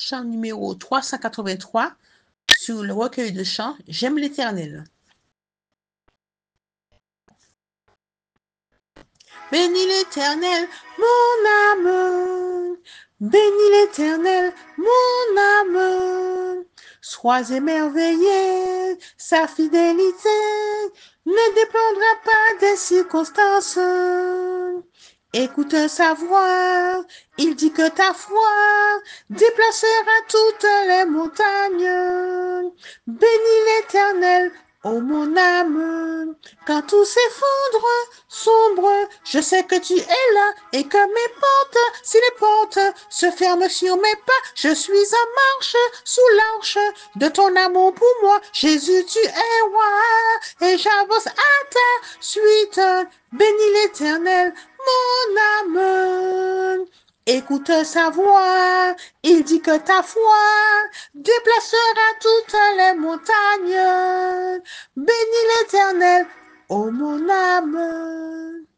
chant numéro 383 sur le recueil de chants J'aime l'Éternel. Bénis l'Éternel, mon âme. Bénis l'Éternel, mon âme. Sois émerveillé, sa fidélité ne dépendra pas des circonstances. Écoute sa voix, il dit que ta foi déplacera toutes les montagnes. Bénis l'Éternel, ô mon âme, quand tout s'effondre, sombre, je sais que tu es là et que mes portes, si les portes se ferment sur mes pas, je suis en marche sous l'arche de ton amour pour moi. Jésus, tu es roi et j'avance à ta suite. Bénis l'Éternel, mon âme. Écoute sa voix, il dit que ta foi déplacera toutes les montagnes. Bénis l'Éternel, ô mon âme.